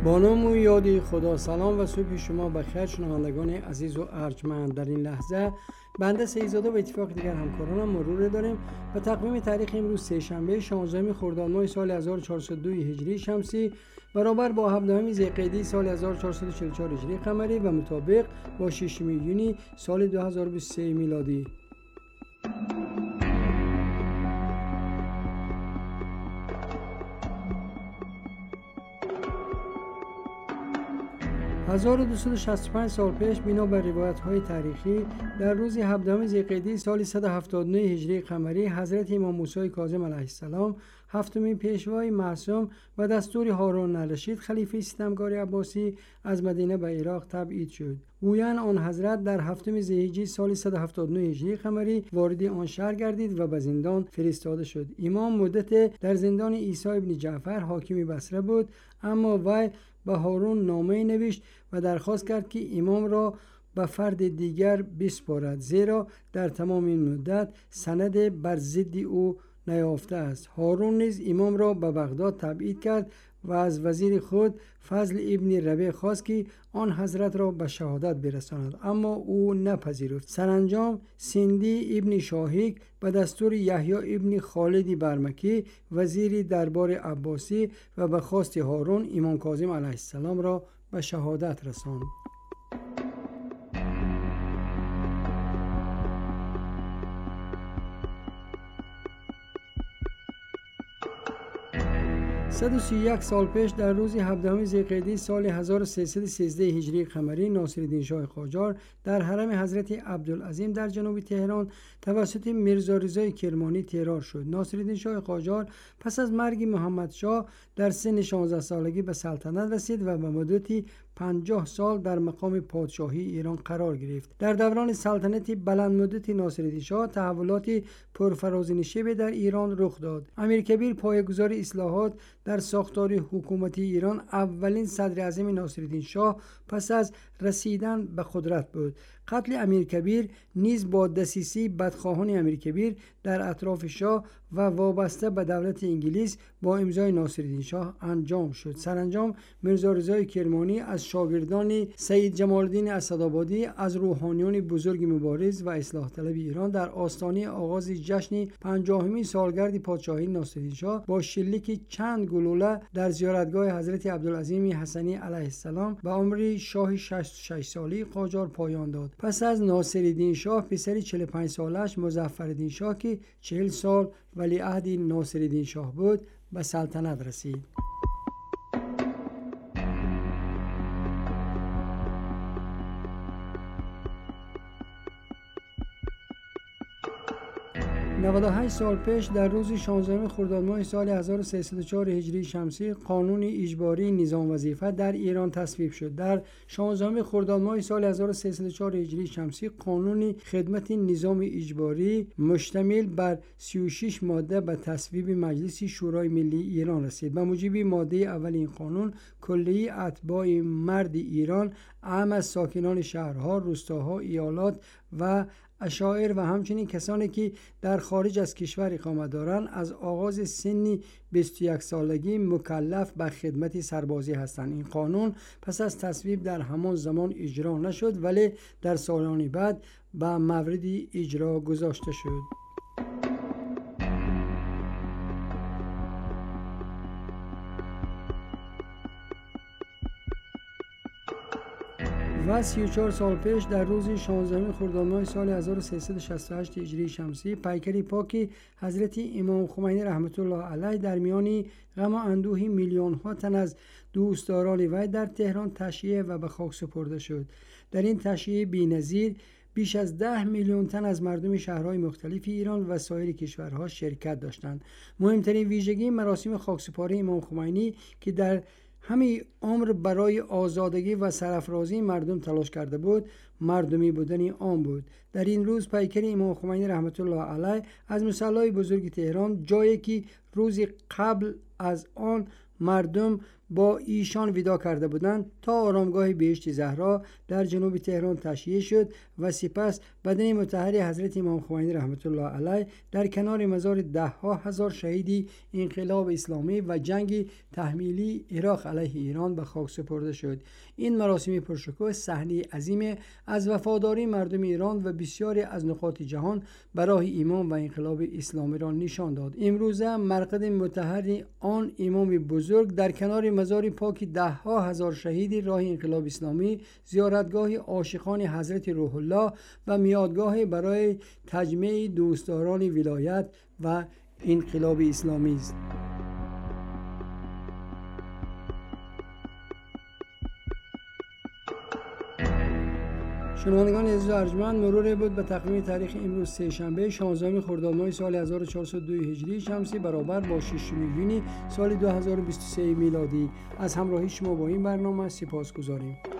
با نام و یاد خدا. سلام و صبح شما بخیر شنوندگان عزیز و ارجمند. در این لحظه بنده سیدزاده و اتفاق دیگر همکارانم مرور داریم و تقویم تاریخ امروز سه‌شنبه 16 خرداد ماه سال 1402 هجری شمسی برابر با 17 ذی‌قعده سال 1444 هجری قمری و مطابق با 6 یونی سال 2023 میلادی. 1265 سال پیش بنا بر روایت‌های تاریخی در روز 17 ذی‌قعده سال 179 هجری قمری حضرت امام موسی کاظم علیه السلام هفتمین پیشوای معصوم و دستور هارون الرشید خلیفه ستمگار عباسی از مدینه به عراق تبعید شد. گویان آن حضرت در هفتم ذی‌حجه سال 179 هجری قمری وارد آن شهر گردید و به زندان فرستاده شد. امام مدت در زندان عیسی ابن جعفر حاکم بصره بود، اما وی به هارون نامه نوشت و درخواست کرد که امام را به فرد دیگر بسپارد، زیرا در تمام این مدت سند بر ضد او نیافته است. هارون نیز امام را به بغداد تبعید کرد و از وزیر خود فضل ابن ربیع خواست که آن حضرت را به شهادت برساند، اما او نپذیرفت. سرانجام سندی ابن شاهیک به دستور یحیی ابن خالد برمکی وزیر دربار عباسی و به خواست هارون امام کاظم علیه السلام را به شهادت رساند. 131 سال پیش در روز 17 ذی‌قعده سال 1313 هجری قمری ناصرالدین شاه قاجار در حرم حضرت عبدالعظیم در جنوب تهران توسط میرزا رضای کرمانی ترور شد. ناصرالدین شاه قاجار پس از مرگ محمدشاه در سن 16 سالگی به سلطنت رسید و به مدتی 50 سال در مقام پادشاهی ایران قرار گرفت. در دوران سلطنت بلند مدت ناصرالدین شاه تحولات پرفرازنشیبی در ایران رخ داد. امیرکبیر پایه‌گذار اصلاحات در ساختار حکومتی ایران اولین صدر اعظم ناصرالدین شاه پس از رسیدن به قدرت بود. قتل امیرکبیر نیز با دسیسه بدخواهان امیرکبیر در اطراف شاه و وابسته به دولت انگلیس با امضای ناصرالدین شاه انجام شد. سرانجام میرزا رضای کرمانی از شاگردان سید جمال الدین اسدآبادی از روحانیان بزرگ مبارز و اصلاح طلب ایران در آستانه آغاز جشن 50مین سالگرد پادشاهی ناصرالدین شاه با شلیک چند گلوله در زیارتگاه حضرت عبدالعظیم حسنی علیه السلام به عمر شاه 66 ساله قاجار پایان داد. پس از ناصرالدین شاه پسر 45 سالش مظفرالدین شاه که 40 سال ولیعهد ناصرالدین شاه بود به سلطنت رسید. 98 سال پیش در روز 16 خرداد ماه سال 1304 هجری شمسی قانون اجباری نظام وظیفه در ایران تصویب شد. در 16 خرداد ماه سال 1304 هجری شمسی قانون خدمت نظام اجباری مشتمل بر 36 ماده به تصویب مجلس شورای ملی ایران رسید. به موجب ماده اول این قانون کلیه اتباع مرد ایران اعم از ساکنان شهرها، روستاها، ایالات و اشاعر و همچنین کسانی که در خارج از کشور اقامت دارند از آغاز سن 21 سالگی مکلف به خدمت سربازی هستند. این قانون پس از تصویب در همان زمان اجرا نشد، ولی در سالان بعد به مورد اجرا گذاشته شد. و 34 سال پیش در روز 16 خرداد ماه سال 1368 هجری شمسی پیکر پاک حضرت امام خمینی رحمت الله علیه در میان غم و اندوه میلیون ها تن از دوستداران وی در تهران تشییع و به خاک سپرده شد. در این تشییع بی‌نظیر بیش از 10 میلیون تن از مردم شهرهای مختلف ایران و سایر کشورها شرکت داشتند. مهمترین ویژگی مراسم خاکسپاری امام خمینی که در همه عمر برای آزادگی و سرافرازی مردم تلاش کرده بود، مردمی بودن آن بود. در این روز پیکر امام خمینی رحمت الله علیه از مصلی بزرگ تهران، جایی که روز قبل از آن مردم با ایشان ودا کرده بودند تا آرامگاه بهشت زهرا در جنوب تهران تشییع شد و سپس بدن مطهر حضرت امام خمینی رحمت الله علیه در کنار مزار ده‌ها هزار شهید انقلاب اسلامی و جنگ تحمیلی عراق علیه ایران به خاک سپرده شد. این مراسم پرشکوه صحنه عظیم از وفاداری مردم ایران و بسیاری از نقاط جهان برای ایمان و انقلاب اسلامی را نشان داد. امروزه مرقد مطهر آن امام بزرگ در کنار مزار پاک ده‌ها هزار شهید راه انقلاب اسلامی زیارتگاه عاشقان حضرت روح الله و میادگاه برای تجمع دوستداران ولایت و انقلاب اسلامی است. شنوندگان عزیز و ارجمند، مرور بود به تقویم تاریخ امروز سه‌شنبه 16 خرداد ماه سال 1402 هجری شمسی برابر با 6 یونیو سال 2023 میلادی. از همراهی شما با این برنامه سپاسگزاریم.